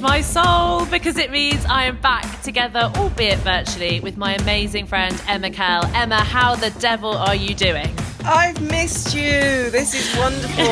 my soul because it means I am back together, albeit virtually, with my amazing friend Emma Kell. Emma, how the devil are you doing? I've missed you. This is wonderful.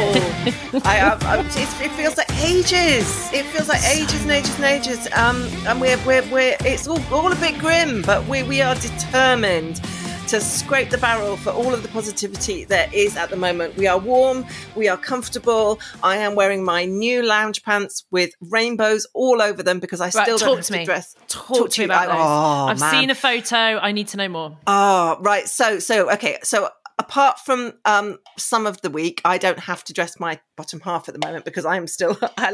It feels like ages. It feels like ages and ages and ages. And we're it's all a bit grim, but we are determined to scrape the barrel for all of the positivity there is at the moment. We are warm, we are comfortable. I am wearing my new lounge pants with rainbows all over them because I still don't have to dress. Talk to me about those. I've seen a photo. I need to know more. Oh, right. So apart from some of the week, I don't have to dress my bottom half at the moment because I am still. I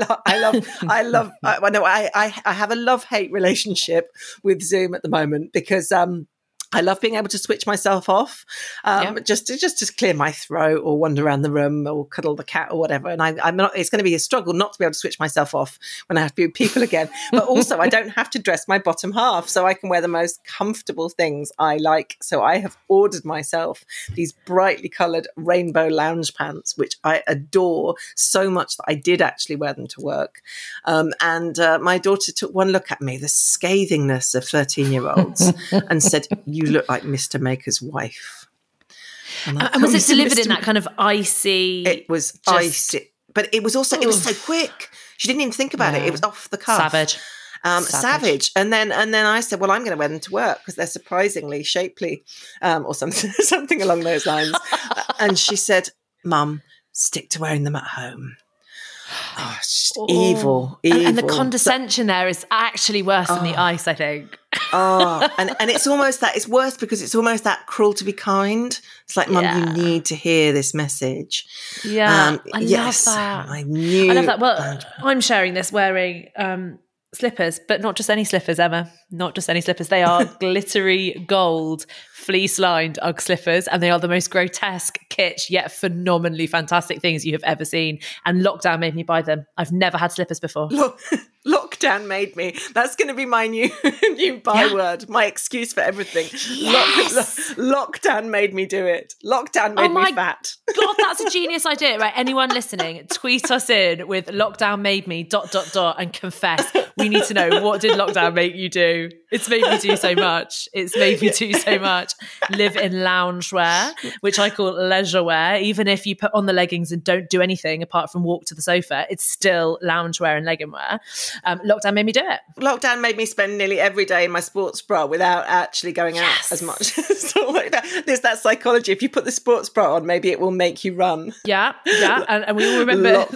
have a love-hate relationship with Zoom at the moment because I love being able to switch myself off, just to clear my throat or wander around the room or cuddle the cat or whatever. And I'm not. It's going to be a struggle not to be able to switch myself off when I have to be with people again. But also, I don't have to dress my bottom half, so I can wear the most comfortable things I like. So I have ordered myself these brightly coloured rainbow lounge pants, which I adore so much that I did actually wear them to work. And my daughter took one look at me, the scathingness of 13-year-olds, and said, "You look like Mr. Maker's wife." And was it delivered in that kind of icy? It was icy, but it was also, it was so quick. She didn't even think about it. It was off the cuff. Savage. And then I said, well, I'm going to wear them to work because they're surprisingly shapely, or something along those lines. And she said, "Mum, stick to wearing them at home." Oh, it's just evil. And the condescension there is actually worse than the ice, I think. And it's almost that, it's worse because it's almost that cruel to be kind. It's like, Mum, you need to hear this message. Yeah, I love that. I love that. Well, I'm sharing this wearing slippers, but not just any slippers, Emma. Not just any slippers. They are glittery gold, fleece-lined Ugg slippers, and they are the most grotesque, kitsch, yet phenomenally fantastic things you have ever seen. And lockdown made me buy them. I've never had slippers before. Lockdown made me. That's going to be my new byword, my excuse for everything. Yes. Lockdown made me do it. Lockdown made me fat. God, that's a genius idea, right? Anyone listening, tweet us in with "lockdown made me ... and confess. We need to know, what did lockdown make you do? It's made me do so much. It's made me do so much. Live in loungewear, which I call leisure wear. Even if you put on the leggings and don't do anything apart from walk to the sofa, it's still loungewear and legging wear. Lockdown made me do it. Lockdown made me spend nearly every day in my sports bra without actually going out as much. So like that, there's that psychology. If you put the sports bra on, maybe it will make you run. Yeah. And we all remember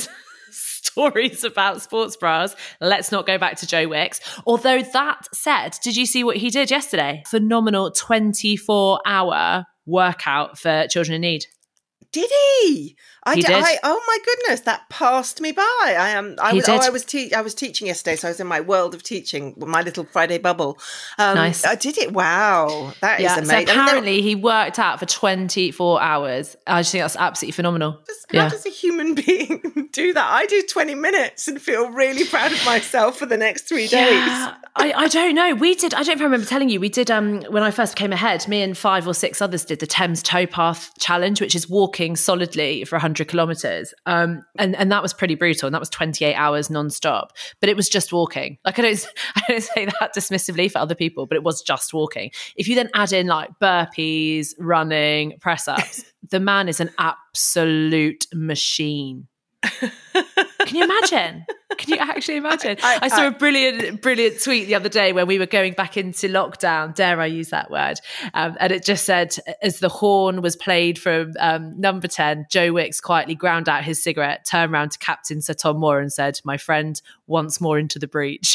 stories about sports bras. Let's not go back to Joe Wicks. Although that said, did you see what he did yesterday? Phenomenal 24-hour workout for children in need. Did he? Oh my goodness, that passed me by. I was teaching yesterday, so I was in my world of teaching, my little Friday bubble. Nice. I did it. Wow, that is amazing. So apparently, he worked out for 24 hours. I just think that's absolutely phenomenal. How does a human being do that? I do 20 minutes and feel really proud of myself for the next 3 days. I don't know. We did. I don't know if I remember telling you. We did when I first came ahead. Me and 5 or 6 others did the Thames Towpath Challenge, which is walking solidly for 100 kilometers. And that was pretty brutal. And that was 28 hours nonstop. But it was just walking. Like I don't say that dismissively for other people, but it was just walking. If you then add in like burpees, running, press ups, the man is an absolute machine. Can you imagine? Can you actually imagine? I saw a brilliant tweet the other day when we were going back into lockdown, dare I use that word, and it just said, as the horn was played from number 10, Joe Wicks quietly ground out his cigarette, turned round to Captain Sir Tom Moore and said, "My friend, once more into the breach."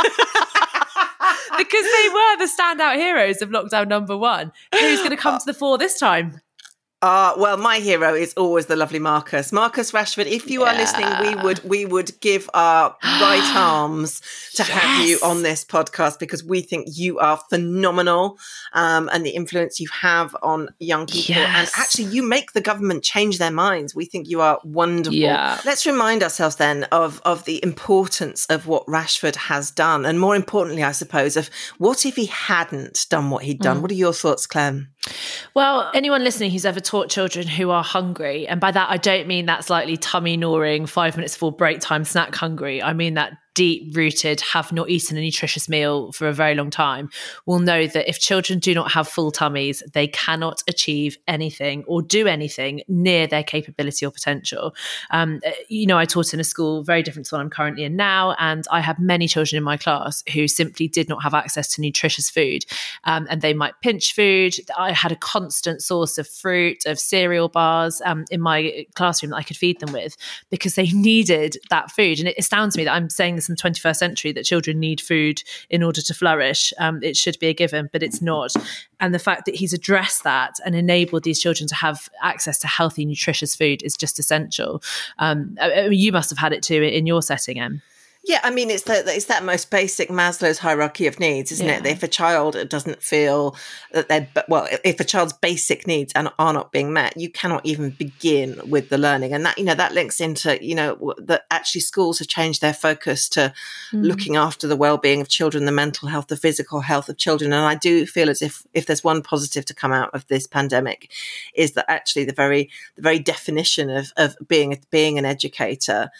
Because they were the standout heroes of lockdown number 1. Who's going to come to the fore this time? Well, my hero is always the lovely Marcus Rashford. If you are listening, we would give our right arms to have you on this podcast because we think you are phenomenal, and the influence you have on young people. And actually, you make the government change their minds. We think you are wonderful. Yeah. Let's remind ourselves then of the importance of what Rashford has done, and more importantly, I suppose, of what if he hadn't done what he'd done. What are your thoughts, Clem? Well, anyone listening who's ever taught children who are hungry, and by that I don't mean that slightly tummy gnawing 5 minutes before break time snack hungry. I mean that deep-rooted, have not eaten a nutritious meal for a very long time will know that if children do not have full tummies, they cannot achieve anything or do anything near their capability or potential. I taught in a school very different to what I'm currently in now, and I had many children in my class who simply did not have access to nutritious food, and they might pinch food. I had a constant source of fruit, of cereal bars in my classroom that I could feed them with because they needed that food. And it astounds me that I'm saying this in the 21st century, that children need food in order to flourish. It should be a given, but it's not. And the fact that he's addressed that and enabled these children to have access to healthy, nutritious food is just essential. You must have had it too in your setting, Em. Yeah, I mean, it's that most basic Maslow's hierarchy of needs, isn't it? If a child doesn't feel that if a child's basic needs are not being met, you cannot even begin with the learning. And that links into, that actually schools have changed their focus to looking after the well-being of children, the mental health, the physical health of children. And I do feel as if there's one positive to come out of this pandemic is that actually the very definition of being an educator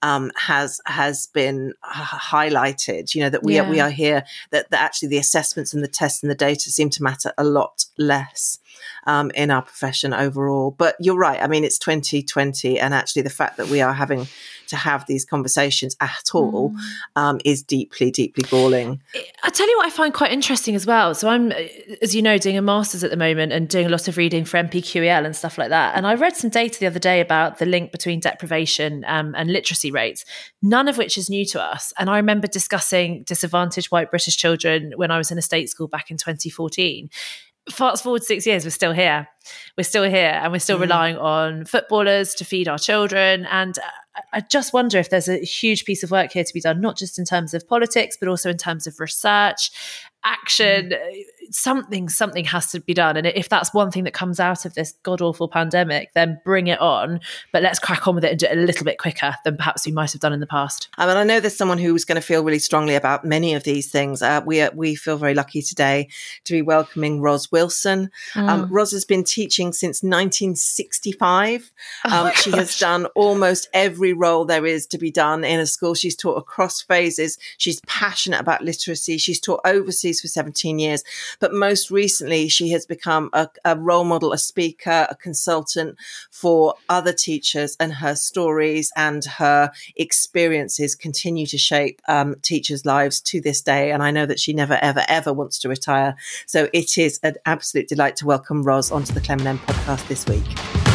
has been highlighted, that we are here, that actually the assessments and the tests and the data seem to matter a lot less in our profession overall. But you're right. I mean, it's 2020, and actually the fact that we are having to have these conversations at all is deeply, deeply galling. I'll tell you what I find quite interesting as well. So I'm, as you know, doing a master's at the moment and doing a lot of reading for NPQEL and stuff like that. And I read some data the other day about the link between deprivation and literacy rates, none of which is new to us. And I remember discussing disadvantaged white British children when I was in a state school back in 2014. Fast forward 6 years, we're still here. We're still here, and we're still relying on footballers to feed our children. And I just wonder if there's a huge piece of work here to be done, not just in terms of politics, but also in terms of research, action. Something has to be done. And if that's one thing that comes out of this god-awful pandemic, then bring it on. But let's crack on with it and do it a little bit quicker than perhaps we might have done in the past. I mean, I know there's someone who was going to feel really strongly about many of these things. We feel very lucky today to be welcoming Ros Wilson. Ros has been teaching since 1965. She has done almost every role there is to be done in a school. She's taught across phases. She's passionate about literacy. She's taught overseas for 17 years. But most recently, she has become a role model, a speaker, a consultant for other teachers, and her stories and her experiences continue to shape teachers' lives to this day. And I know that she never, ever, ever wants to retire. So it is an absolute delight to welcome Ros onto the Clem and Em podcast this week.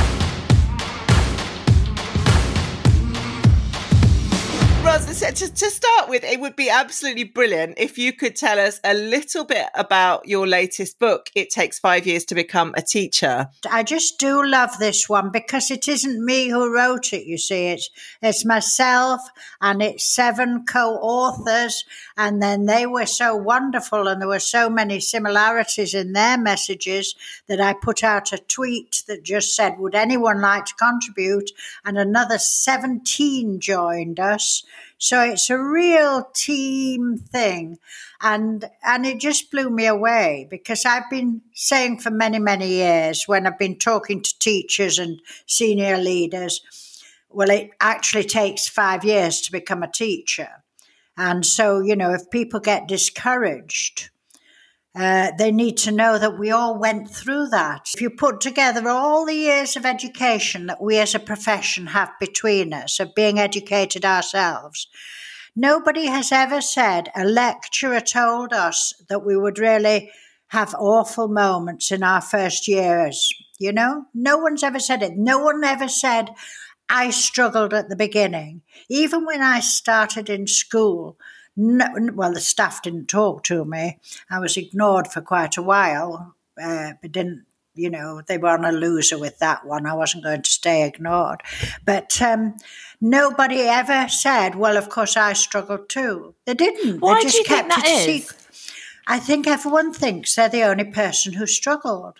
Ros, to start with, it would be absolutely brilliant if you could tell us a little bit about your latest book, It Takes 5 Years to Become a Teacher. I just do love this one because it isn't me who wrote it, you see. It's myself, and it's 7 co-authors, and then they were so wonderful, and there were so many similarities in their messages that I put out a tweet that just said, would anyone like to contribute? And another 17 joined us. So it's a real team thing. And it just blew me away because I've been saying for many, many years when I've been talking to teachers and senior leaders, well, it actually takes 5 years to become a teacher. And so, if people get discouraged, they need to know that we all went through that. If you put together all the years of education that we as a profession have between us, of being educated ourselves, nobody has ever said, a lecturer told us that we would really have awful moments in our first years. No one's ever said it. No one ever said, I struggled at the beginning. Even when I started in school, the staff didn't talk to me. I was ignored for quite a while, but didn't, they were on a loser with that one. I wasn't going to stay ignored. But nobody ever said, well, of course, I struggled too. They didn't. Why they just do you kept think that it is? secret. I think everyone thinks they're the only person who struggled.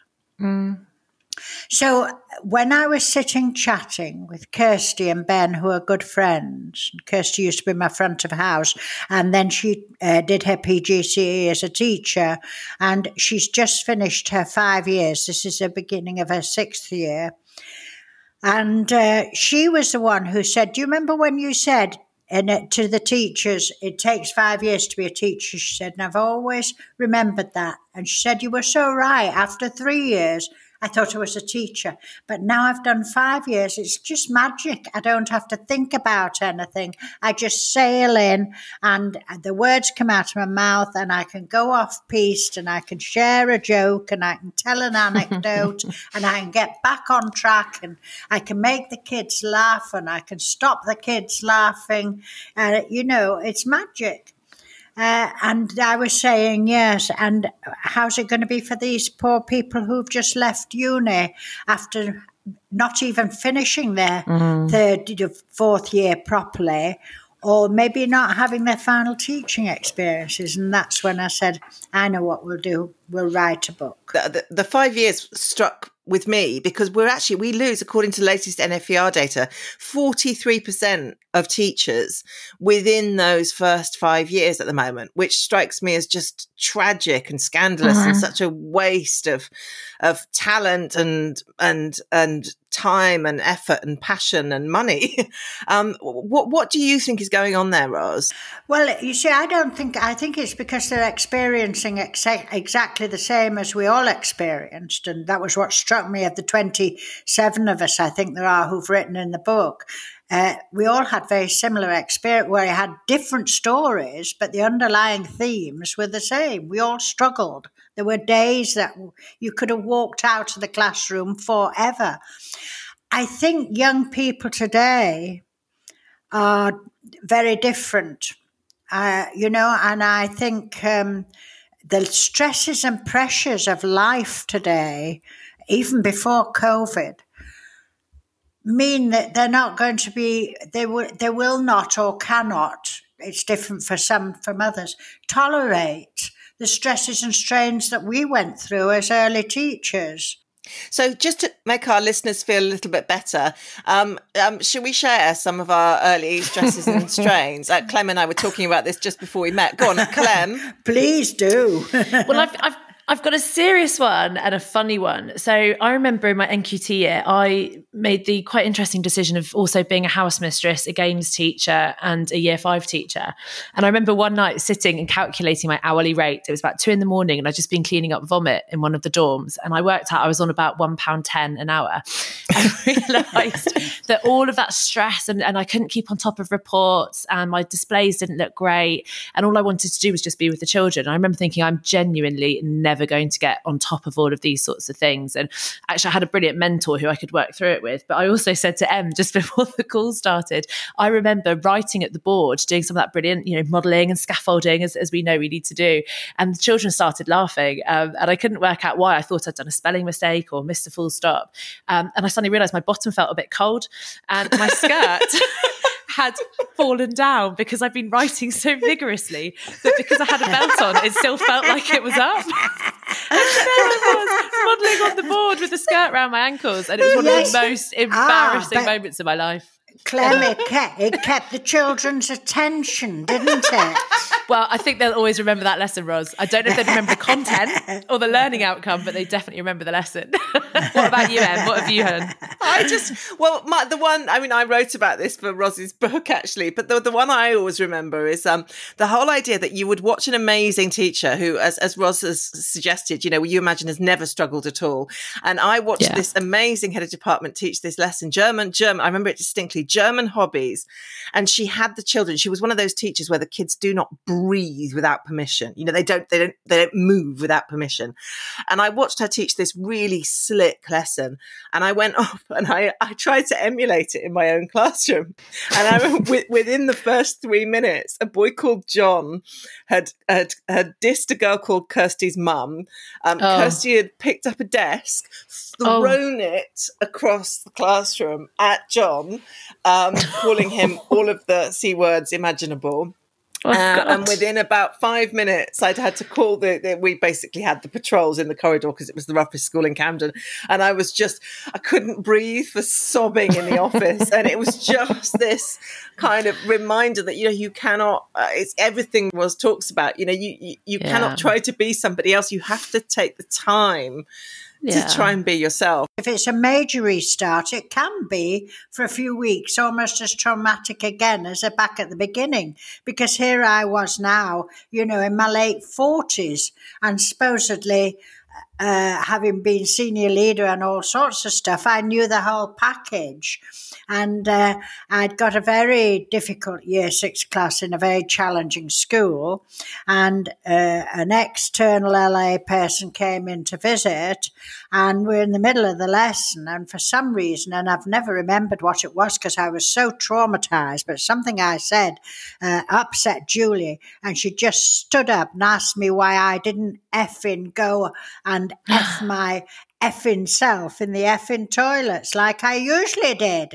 So when I was sitting chatting with Kirsty and Ben, who are good friends, Kirsty used to be my front of house, and then she did her PGCE as a teacher, and she's just finished her 5 years. This is the beginning of her 6th year. And she was the one who said, do you remember when you said, to the teachers, it takes 5 years to be a teacher, she said, and I've always remembered that. And she said, you were so right. After 3 years, I thought I was a teacher, but now I've done 5 years. It's just magic. I don't have to think about anything. I just sail in and the words come out of my mouth and I can go off piste and I can share a joke and I can tell an anecdote and I can get back on track and I can make the kids laugh and I can stop the kids laughing. It's magic. And I was saying, yes, and how's it going to be for these poor people who've just left uni after not even finishing their third or fourth year properly, or maybe not having their final teaching experiences? And that's when I said, I know what we'll do. We'll write a book. The 5 years struck with me because we lose, according to the latest NFER data, 43% of teachers within those first 5 years at the moment, which strikes me as just tragic and scandalous and such a waste of talent and time and effort and passion and money. What do you think is going on there, Ros? Well, you see, I think it's because they're experiencing exactly the same as we all experienced. And that was what struck me of the 27 of us, I think there are, who've written in the book. We all had very similar experience where we had different stories, but the underlying themes were the same. We all struggled. There were days that you could have walked out of the classroom forever. I think young people today are very different, and I think the stresses and pressures of life today, even before COVID, mean that they're not going to be, they will not or cannot, it's different for some from others, tolerate the stresses and strains that we went through as early teachers. So just to make our listeners feel a little bit better, should we share some of our early stresses and strains? Clem and I were talking about this just before we met. Go on, Clem. Please do. Well, I've got a serious one and a funny one. So I remember in my NQT year, I made the quite interesting decision of also being a house mistress, a games teacher, and a year 5 teacher. And I remember one night sitting and calculating my hourly rate. It was about 2 a.m. and I'd just been cleaning up vomit in one of the dorms. And I worked out I was on about £1.10 an hour. I realised that all of that stress and I couldn't keep on top of reports and my displays didn't look great. And all I wanted to do was just be with the children. And I remember thinking, I'm genuinely never going to get on top of all of these sorts of things. And actually I had a brilliant mentor who I could work through it with. But I also said to Em just before the call started, I remember writing at the board, doing some of that brilliant, modelling and scaffolding as we know we need to do. And the children started laughing. And I couldn't work out why. I thought I'd done a spelling mistake or missed a full stop. And I suddenly realised my bottom felt a bit cold and my skirt had fallen down because I'd been writing so vigorously that because I had a belt on, it still felt like it was up. And there I was, modelling on the board with a skirt around my ankles. And it was one of the most embarrassing moments of my life. Clem, it kept the children's attention, didn't it? Well, I think they'll always remember that lesson, Ros. I don't know if they remember the content or the learning outcome, but they definitely remember the lesson. What about you, Em? What have you heard? I wrote about this for Ros's book, actually, but the one I always remember is the whole idea that you would watch an amazing teacher who, as Ros has suggested, you imagine has never struggled at all. And I watched this amazing head of department teach this lesson, German, I remember it distinctly, German hobbies. And she had the children. She was one of those teachers where the kids do not breathe without permission. They don't move without permission. And I watched her teach this really slick lesson. And I went off and I tried to emulate it in my own classroom. And I remember within the first 3 minutes, a boy called John had dissed a girl called Kirsty's mum. Kirsty had picked up a desk, thrown it across the classroom at John, calling him all of the C words imaginable. And within about 5 minutes, I'd had to call we basically had the patrols in the corridor because it was the roughest school in Camden. And I couldn't breathe for sobbing in the office. And it was just this kind of reminder that, you cannot, it's everything Ros talks about, you cannot try to be somebody else. You have to take the time to try and be yourself. If it's a major restart, it can be for a few weeks almost as traumatic again as back at the beginning. Because here I was now, in my late 40s, and supposedly having been senior leader and all sorts of stuff, I knew the whole package. And I'd got a very difficult year 6 class in a very challenging school. And an external LA person came in to visit, and we're in the middle of the lesson. And for some reason, and I've never remembered what it was because I was so traumatized, but something I said upset Julie. And she just stood up and asked me why I didn't effing go and F my effing self in the effing toilets like I usually did.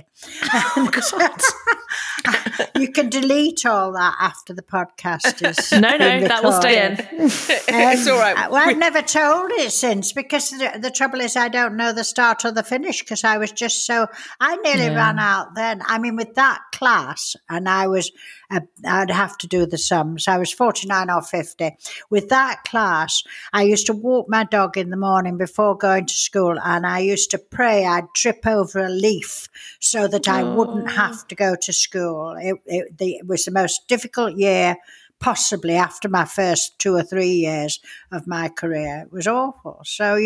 You can delete all that after the podcast is No, that will stay in. It's all right. Well, I've never told it since, because the trouble is I don't know the start or the finish, because I was just I nearly ran out then. I mean, with that class, and I'd have to do the sums. I was 49 or 50. With that class, I used to walk my dog in the morning before going to school, and I used to pray I'd trip over a leaf so that I wouldn't have to go to school. It was the most difficult year possibly after my first 2 or 3 years of my career. It was awful. So,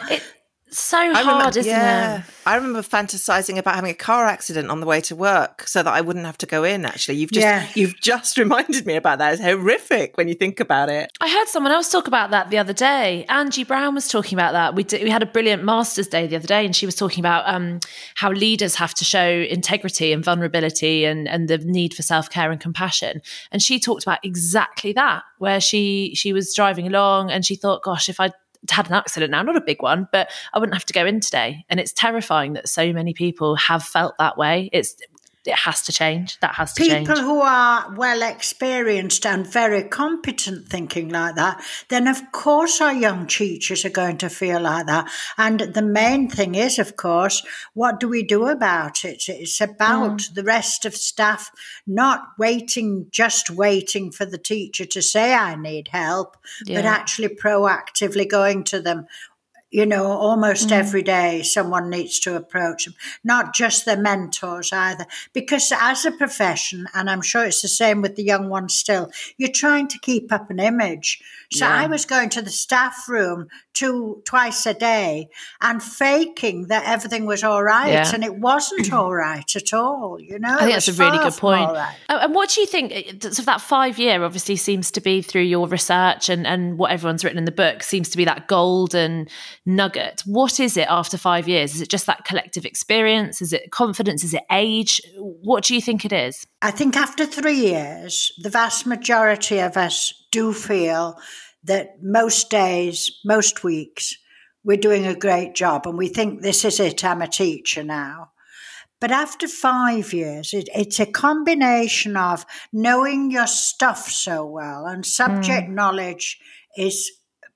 so hard, isn't it? I remember fantasizing about having a car accident on the way to work so that I wouldn't have to go in, actually. You've just reminded me about that. It's horrific when you think about it. I heard someone else talk about that the other day. Angie Brown was talking about that. We had a brilliant Masters Day the other day, and she was talking about how leaders have to show integrity and vulnerability and the need for self-care and compassion. And she talked about exactly that, where she was driving along and she thought, gosh, if I had an accident now, not a big one, but I wouldn't have to go in today. And it's terrifying that so many people have felt that way. It has to change. That has to change. People who are well experienced and very competent thinking like that, then of course our young teachers are going to feel like that. And the main thing is, of course, what do we do about it? It's about the rest of staff not just waiting for the teacher to say I need help, but actually proactively going to them. Almost every day someone needs to approach them, not just their mentors either. Because as a profession, and I'm sure it's the same with the young ones still, you're trying to keep up an image. So I was going to the staff room twice a day and faking that everything was all right, and it wasn't all right at all. I think that's a really good point. Right. And what do you think? So that 5 year obviously seems to be, through your research and what everyone's written in the book, seems to be that golden nugget. What is it after 5 years? Is it just that collective experience? Is it confidence? Is it age? What do you think it is? I think after 3 years, the vast majority of us do feel that most days, most weeks, we're doing a great job and we think, this is it, I'm a teacher now. But after 5 years, it's a combination of knowing your stuff so well, and subject knowledge is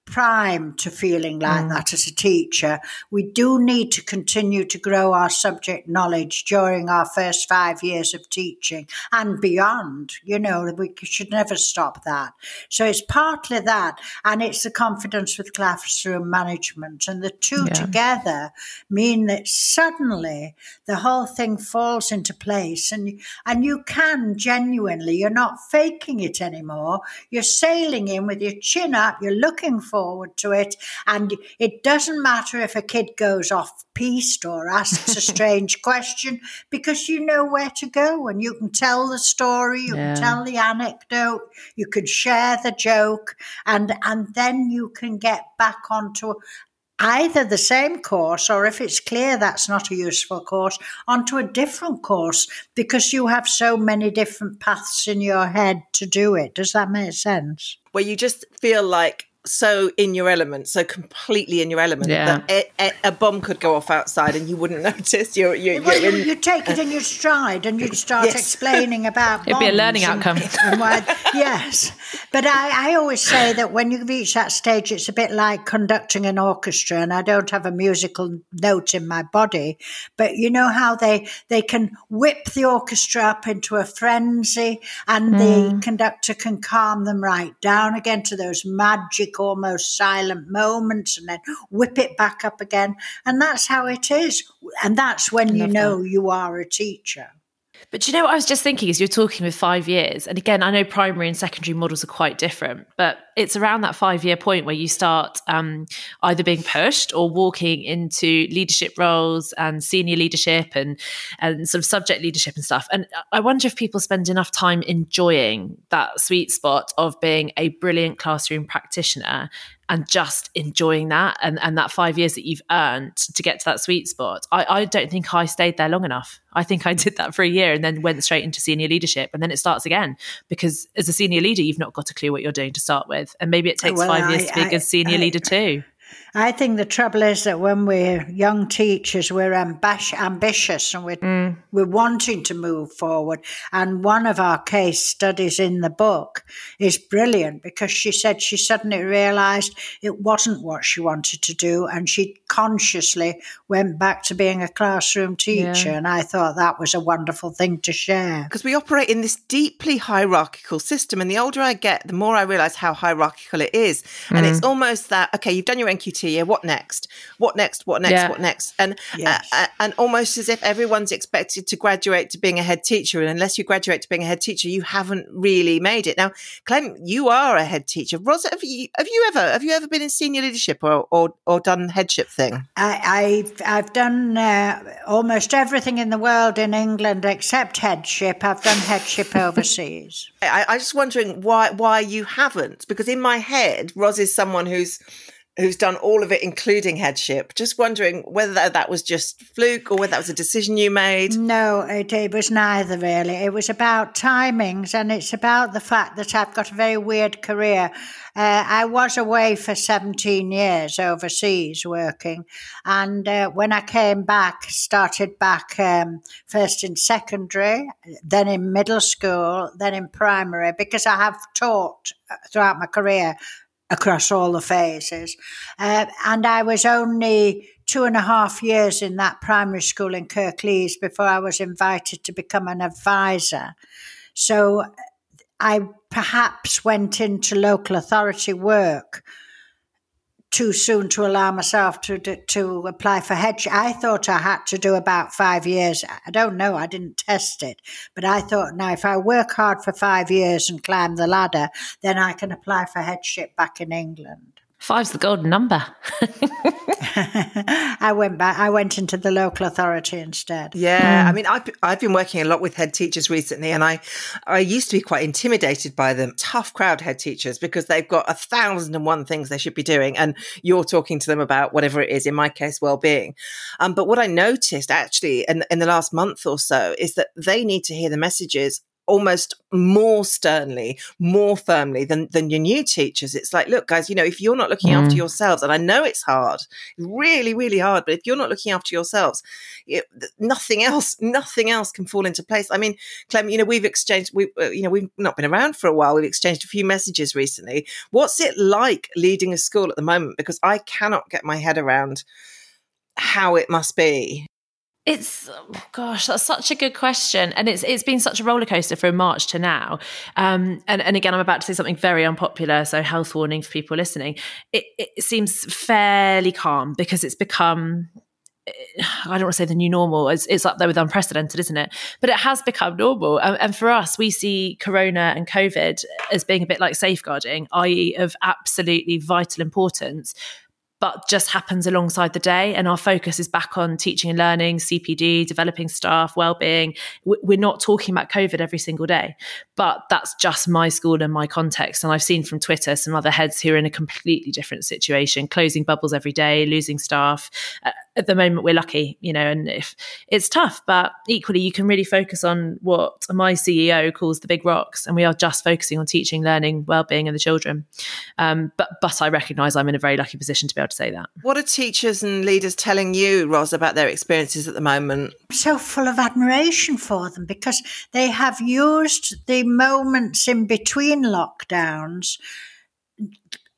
prime to feeling like that as a teacher. We do need to continue to grow our subject knowledge during our first 5 years of teaching and beyond. We should never stop that. So it's partly that, and it's the confidence with classroom management, and the two together mean that suddenly the whole thing falls into place, and you can genuinely, you're not faking it anymore. You're sailing in with your chin up, you're looking forward to it, and it doesn't matter if a kid goes off piste or asks a strange question, because you know where to go, and you can tell the story, you can tell the anecdote, you can share the joke, and then you can get back onto either the same course, or if it's clear that's not a useful course, onto a different course, because you have so many different paths in your head to do it. Does that make sense? Where you just feel like so in your element, so completely in your element, that a bomb could go off outside and you wouldn't notice. You take it in your stride and you start explaining about bombs. It'd be a learning outcome. Yes. But I always say that when you reach that stage, it's a bit like conducting an orchestra, and I don't have a musical note in my body, but you know how they can whip the orchestra up into a frenzy, and the conductor can calm them right down again to those magic take almost silent moments and then whip it back up again. And that's how it is. And that's when you know you are a teacher. But you know what I was just thinking as you're talking with 5 years, and again, I know primary and secondary models are quite different, but it's around that 5-year point where you start either being pushed or walking into leadership roles and senior leadership and sort of subject leadership and stuff. And I wonder if people spend enough time enjoying that sweet spot of being a brilliant classroom practitioner and just enjoying that and that 5 years that you've earned to get to that sweet spot. I don't think I stayed there long enough. I think I did that for a year and then went straight into senior leadership, and then it starts again, because as a senior leader, you've not got a clue what you're doing to start with. And maybe it takes 5 years to be a good senior leader too. I think the trouble is that when we're young teachers, we're ambitious and we're wanting to move forward. And one of our case studies in the book is brilliant, because she said she suddenly realised it wasn't what she wanted to do, and she consciously went back to being a classroom teacher. Yeah. And I thought that was a wonderful thing to share. Because we operate in this deeply hierarchical system, and the older I get, the more I realise how hierarchical it is. And it's almost that, okay, you've done your NQT year, what next? What next? What next? Yeah. What next? And and almost as if everyone's expected to graduate to being a head teacher, and unless you graduate to being a head teacher, you haven't really made it. Now, Clem, you are a head teacher. Rosa, have you ever been in senior leadership or done headship thing? I've done almost everything in the world in England except headship. I've done headship overseas. I'm just wondering why you haven't, because in my head, Ros is someone who's done all of it, including headship. Just wondering whether that was just fluke or whether that was a decision you made. No, it was neither, really. It was about timings, and it's about the fact that I've got a very weird career. I was away for 17 years overseas working, and when I came back, started back first in secondary, then in middle school, then in primary, because I have taught throughout my career across all the phases. And I was only 2.5 years in that primary school in Kirklees before I was invited to become an advisor. So I perhaps went into local authority work too soon to allow myself to apply for headship. I thought I had to do about 5 years. I don't know, I didn't test it. But I thought, now, if I work hard for 5 years and climb the ladder, then I can apply for headship back in England. 5's the golden number. I went into the local authority instead. Yeah, I mean, I've been working a lot with head teachers recently, and I used to be quite intimidated by them. Tough crowd, head teachers, because they've got 1,001 things they should be doing, and you're talking to them about whatever it is, in my case, well-being. But what I noticed actually in the last month or so is that they need to hear the messages almost more sternly, more firmly than your new teachers. It's like, look, guys, if you're not looking after yourselves, and I know it's hard, really, really hard, but if you're not looking after yourselves, nothing else can fall into place. I mean, Clem, we've not been around for a while. We've exchanged a few messages recently. What's it like leading a school at the moment? Because I cannot get my head around how it must be. That's such a good question. And it's been such a roller coaster from March to now. And again, I'm about to say something very unpopular, so health warning for people listening. It seems fairly calm because it's become, I don't want to say the new normal. It's up there with unprecedented, isn't it? But it has become normal. And for us, we see Corona and COVID as being a bit like safeguarding, i.e. of absolutely vital importance, but just happens alongside the day. And our focus is back on teaching and learning, CPD, developing staff, wellbeing. We're not talking about COVID every single day, but that's just my school and my context. And I've seen from Twitter some other heads who are in a completely different situation, closing bubbles every day, losing staff. At the moment, we're lucky, and if it's tough, but equally you can really focus on what my CEO calls the big rocks. And we are just focusing on teaching, learning, wellbeing and the children. But I recognise I'm in a very lucky position to be able to say that. What are teachers and leaders telling you, Ros, about their experiences at the moment? I'm so full of admiration for them, because they have used the moments in between lockdowns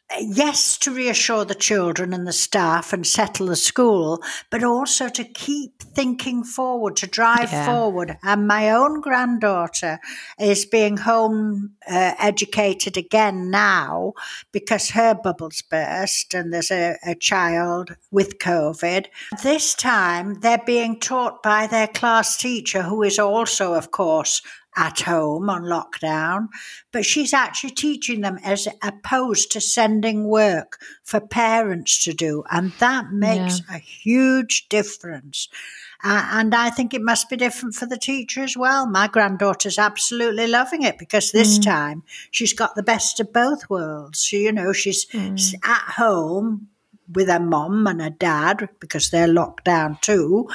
yes, to reassure the children and the staff and settle the school, but also to keep thinking forward, to drive forward. And my own granddaughter is being home educated again now because her bubbles burst and there's a child with COVID. This time they're being taught by their class teacher, who is also, of course, at home on lockdown, but she's actually teaching them as opposed to sending work for parents to do. And that makes a huge difference. And I think it must be different for the teacher as well. My granddaughter's absolutely loving it because this time she's got the best of both worlds. She's at home with her mum and her dad because they're locked down too.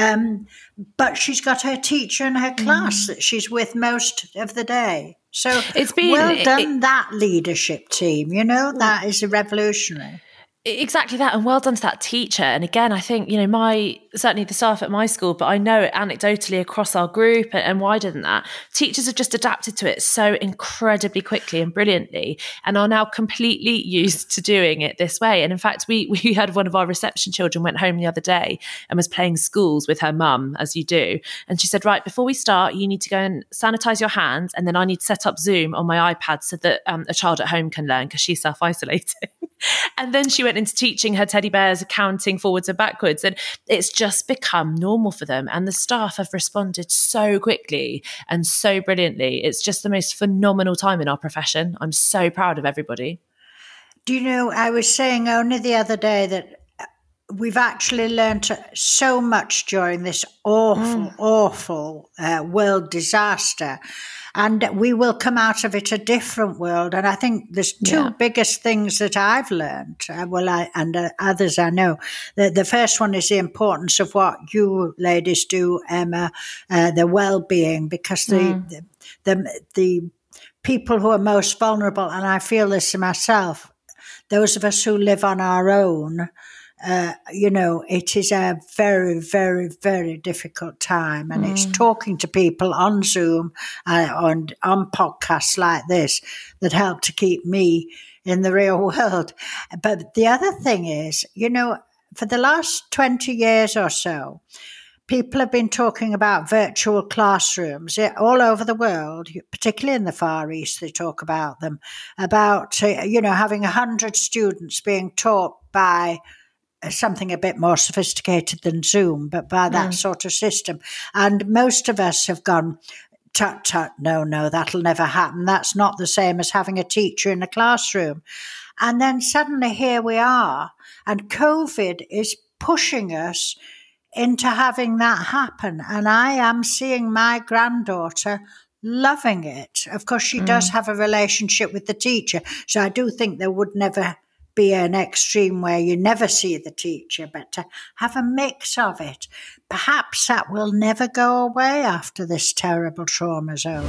But she's got her teacher and her class that she's with most of the day. So it's been well done, that leadership team. That is revolutionary. Exactly that, and well done to that teacher. And again, I think, certainly the staff at my school, but I know it anecdotally across our group and wider than that, teachers have just adapted to it so incredibly quickly and brilliantly and are now completely used to doing it this way. And in fact, we had one of our reception children went home the other day and was playing schools with her mum, as you do. And she said, right, before we start, you need to go and sanitize your hands. And then I need to set up Zoom on my iPad so that a child at home can learn because she's self-isolating. And then she went into teaching her teddy bears counting forwards and backwards. And it's just become normal for them. And the staff have responded so quickly and so brilliantly. It's just the most phenomenal time in our profession. I'm so proud of everybody. Do you know, I was saying only the other day that we've actually learned so much during this awful world disaster. And we will come out of it a different world. And I think there's two biggest things that I've learned, and others I know. The first one is the importance of what you ladies do, Emma, the well-being, because the people who are most vulnerable, and I feel this myself, those of us who live on our own, it is a very, very, very difficult time. And it's talking to people on Zoom and on podcasts like this that help to keep me in the real world. But the other thing is, for the last 20 years or so, people have been talking about virtual classrooms all over the world, particularly in the Far East. They talk about them, about, having 100 students being taught by something a bit more sophisticated than Zoom, but by that sort of system. And most of us have gone, tut, tut, no, that'll never happen. That's not the same as having a teacher in a classroom. And then suddenly here we are, and COVID is pushing us into having that happen. And I am seeing my granddaughter loving it. Of course, she does have a relationship with the teacher, so I do think there would never be an extreme where you never see the teacher, but to have a mix of it, perhaps that will never go away after this terrible trauma zone.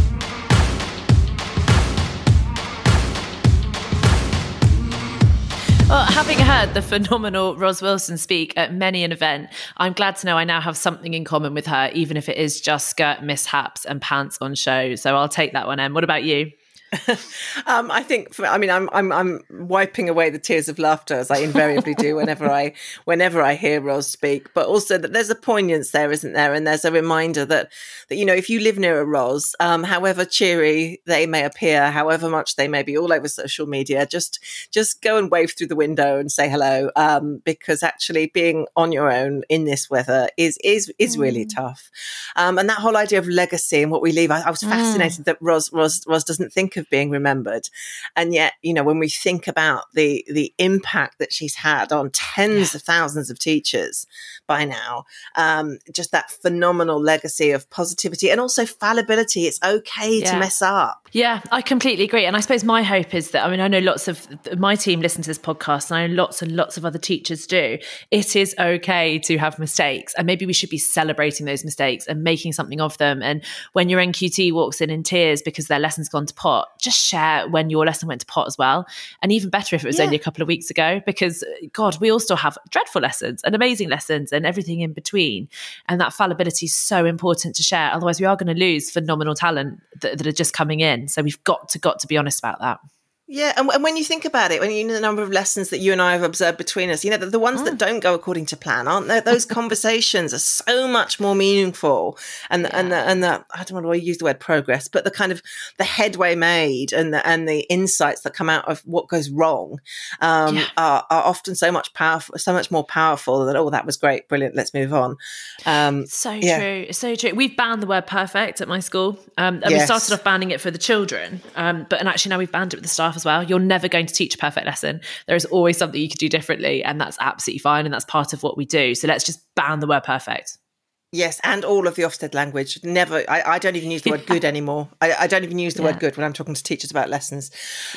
Well, having heard the phenomenal Ros Wilson speak at many an event, I'm glad to know I now have something in common with her, even if it is just skirt mishaps and pants on show. So I'll take that one, Em. What about you? I think I'm wiping away the tears of laughter, as I invariably do whenever I hear Ros speak, but also that there's a poignance there, isn't there? And there's a reminder that if you live near a Ros, however cheery they may appear, however much they may be all over social media, just go and wave through the window and say hello, because actually being on your own in this weather is really tough. And that whole idea of legacy and what we leave, I was fascinated that Ros doesn't think of being remembered, and yet when we think about the impact that she's had on tens of thousands of teachers by now, just that phenomenal legacy of positivity and also fallibility. It's okay to mess up. Yeah, I completely agree. And I suppose my hope is that, I know lots of my team listen to this podcast, and I know lots and lots of other teachers do. It is okay to have mistakes, and maybe we should be celebrating those mistakes and making something of them. And when your NQT walks in tears because their lesson's gone to pot, just share when your lesson went to pot as well. And even better if it was only a couple of weeks ago, because God, we all still have dreadful lessons and amazing lessons and everything in between. And that fallibility is so important to share. Otherwise we are going to lose phenomenal talent that are just coming in. So we've got to be honest about that. Yeah, and when you think about it, when you know the number of lessons that you and I have observed between us, the ones that don't go according to plan, aren't they? Those conversations are so much more meaningful, and the I don't want to use the word progress, but the kind of the headway made and the insights that come out of what goes wrong are often so much more powerful than that was great, brilliant, let's move on. So true. We've banned the word perfect at my school. And we started off banning it for the children, and actually now we've banned it with the staff as well. You're never going to teach a perfect lesson. There is always something you could do differently, and that's absolutely fine, and that's part of what we do. So let's just ban the word perfect. Yes, and all of the Ofsted language. Never. I don't even use the word good anymore. I don't even use the word good when I'm talking to teachers about lessons.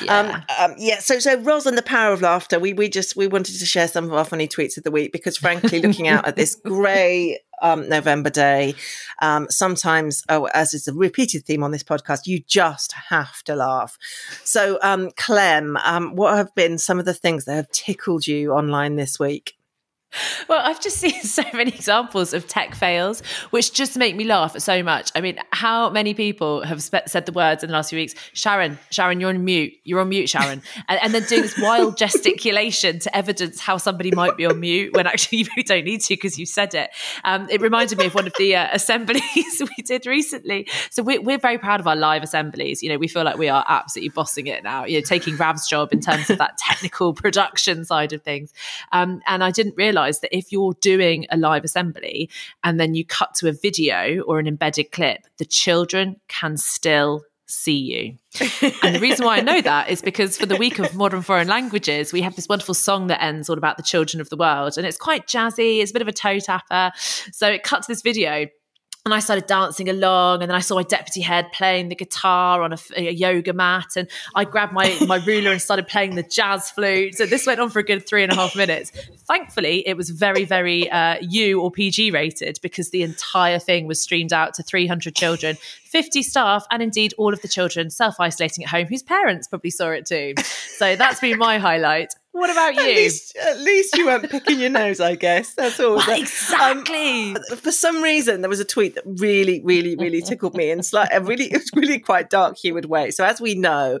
So Ros and the power of laughter. We wanted to share some of our funny tweets of the week because, frankly, looking out at this grey November day, sometimes, as is a repeated theme on this podcast, you just have to laugh. So, Clem, what have been some of the things that have tickled you online this week? Well, I've just seen so many examples of tech fails, which just make me laugh so much. I mean, how many people have said the words in the last few weeks, Sharon, you're on mute, Sharon, and then doing this wild gesticulation to evidence how somebody might be on mute when actually you really don't need to because you said it. It reminded me of one of the assemblies we did recently. So we're very proud of our live assemblies. We feel like we are absolutely bossing it now, taking Rav's job in terms of that technical production side of things. And I didn't realise that if you're doing a live assembly and then you cut to a video or an embedded clip, the children can still see you. And the reason why I know that is because for the week of modern foreign languages, we have this wonderful song that ends all about the children of the world. And it's quite jazzy. It's a bit of a toe tapper. So it cut to this video. And I started dancing along, and then I saw my deputy head playing the guitar on a yoga mat, and I grabbed my ruler and started playing the jazz flute. So this went on for a good 3.5 minutes. Thankfully, it was very, very U or PG rated because the entire thing was streamed out to 300 children, 50 staff, and indeed all of the children self-isolating at home whose parents probably saw it too. So that's been my highlight. What about you? At least you weren't picking your nose, I guess. That's all. Well, exactly. For some reason, there was a tweet that really, really, really tickled me in it was really quite dark humoured way. So as we know,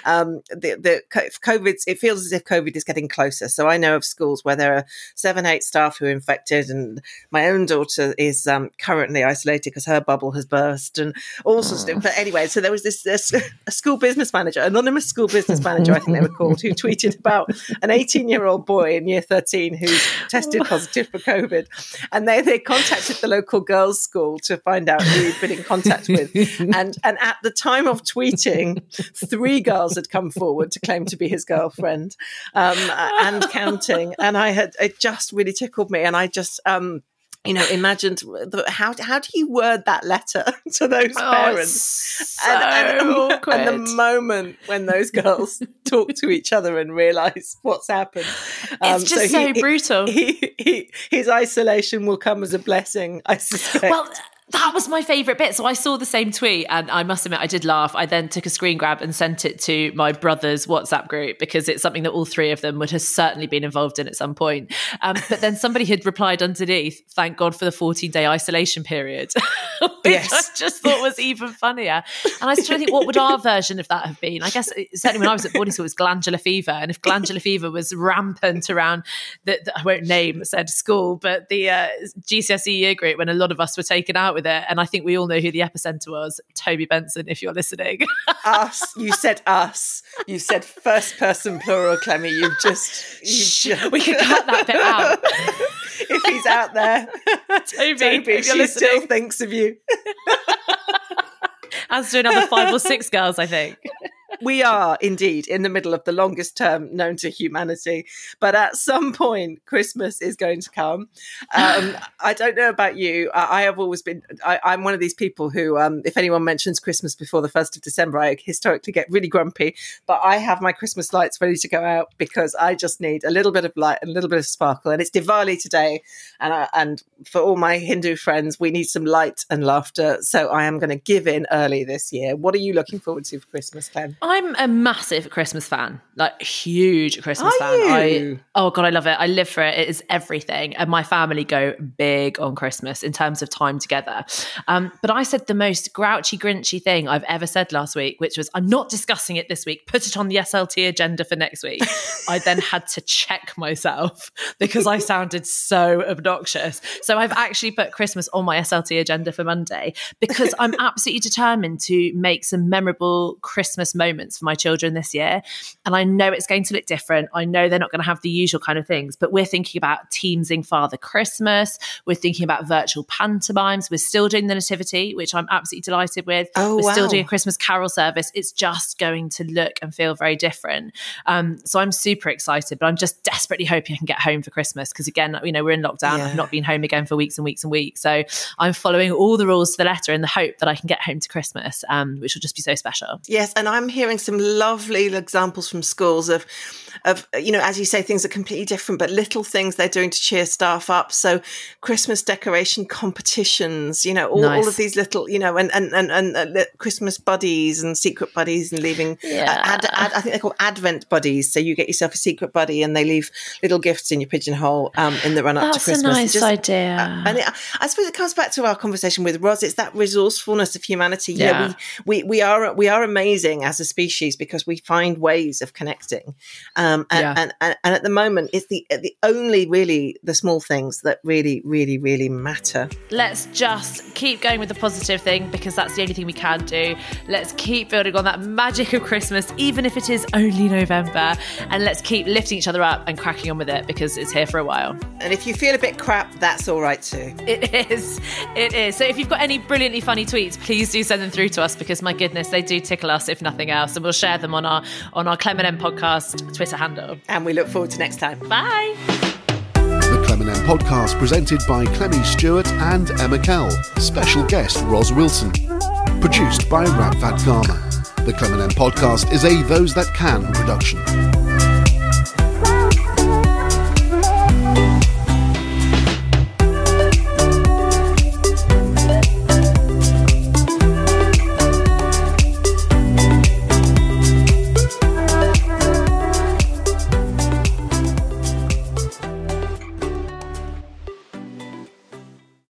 the COVID, it feels as if COVID is getting closer. So I know of schools where there are 7-8 staff who are infected, and my own daughter is currently isolated because her bubble has burst and all sorts of things. But anyway, so there was a school business manager, anonymous school business manager, I think they were called, who tweeted about an 18-year-old boy in year 13 who's tested positive for COVID. And they contacted the local girls' school to find out who he'd been in contact with. And at the time of tweeting, 3 girls had come forward to claim to be his girlfriend and counting. And it just really tickled me. And I just... imagined how do you word that letter to those parents? So awkward. And the moment when those girls talk to each other and realise what's happened. It's just so brutal. His isolation will come as a blessing, I suspect. Well, that was my favourite bit. So I saw the same tweet and I must admit I did laugh. I then took a screen grab and sent it to my brother's WhatsApp group because it's something that all 3 of them would have certainly been involved in at some point. But then somebody had replied underneath, thank God for the 14-day isolation period, which I just thought was even funnier. And I was trying to think, what would our version of that have been? I guess certainly when I was at boarding school, it was glandular fever. And if glandular fever was rampant around, I won't name said school, but the GCSE year group when a lot of us were taken out with it, and I think we all know who the epicenter was. Toby Benson, if you're listening. Us. You said us. You said first person plural, Clemmy. We can cut that bit out. If he's out there, Toby, she still thinks of you. As do another 5 or 6 girls, I think. We are indeed in the middle of the longest term known to humanity, but at some point Christmas is going to come. I don't know about you. I have always been, I'm one of these people who, if anyone mentions Christmas before the 1st of December, I historically get really grumpy, but I have my Christmas lights ready to go out because I just need a little bit of light and a little bit of sparkle. And it's Diwali today. And for all my Hindu friends, we need some light and laughter. So I am going to give in early this year. What are you looking forward to for Christmas, Clem? I'm a massive Christmas fan, like huge Christmas fan. Oh God, I love it. I live for it. It is everything. And my family go big on Christmas in terms of time together. But I said the most grouchy, grinchy thing I've ever said last week, which was, I'm not discussing it this week. Put it on the SLT agenda for next week. I then had to check myself because I sounded so obnoxious. So I've actually put Christmas on my SLT agenda for Monday because I'm absolutely determined to make some memorable Christmas moments for my children this year. And I know it's going to look different. I know they're not going to have the usual kind of things, but we're thinking about Teamsing Father Christmas. We're thinking about virtual pantomimes. We're still doing the Nativity, which I'm absolutely delighted with. We're still doing a Christmas carol service. It's just going to look and feel very different. So I'm super excited, but I'm just desperately hoping I can get home for Christmas because, again, you know, we're in lockdown. Yeah. I've not been home again for weeks and weeks and weeks. So I'm following all the rules to the letter in the hope that I can get home to Christmas, which will just be so special. Yes, and I'm hearing some lovely examples from schools of, you know, as you say, things are completely different, but little things they're doing to cheer staff up. So Christmas decoration competitions, you know, all of these little, you know, and Christmas buddies and secret buddies and leaving, I think they're called Advent buddies. So you get yourself a secret buddy and they leave little gifts in your pigeonhole in the run up to Christmas. That's a nice idea. And I suppose it comes back to our conversation with Ros. It's that resourcefulness of humanity. Yeah. You know, we are amazing as a species because we find ways of connecting. And at the moment, it's the only really the small things that really, really, really matter. Let's just keep going with the positive thing because that's the only thing we can do. Let's keep building on that magic of Christmas, even if it is only November. And let's keep lifting each other up and cracking on with it because it's here for a while. And if you feel a bit crap, that's all right too. It is. So if you've got any brilliantly funny tweets, please do send them through to us because, my goodness, they do tickle us if nothing else. And we'll share them on our Clem & Em podcast Twitter handle. And we look forward to next time. Bye. The Clem & Em podcast presented by Clemmy Stewart and Emma Kell. Special guest Ros Wilson. Produced by Ramvat Garma. The Clem & Em podcast is a Those That Can production.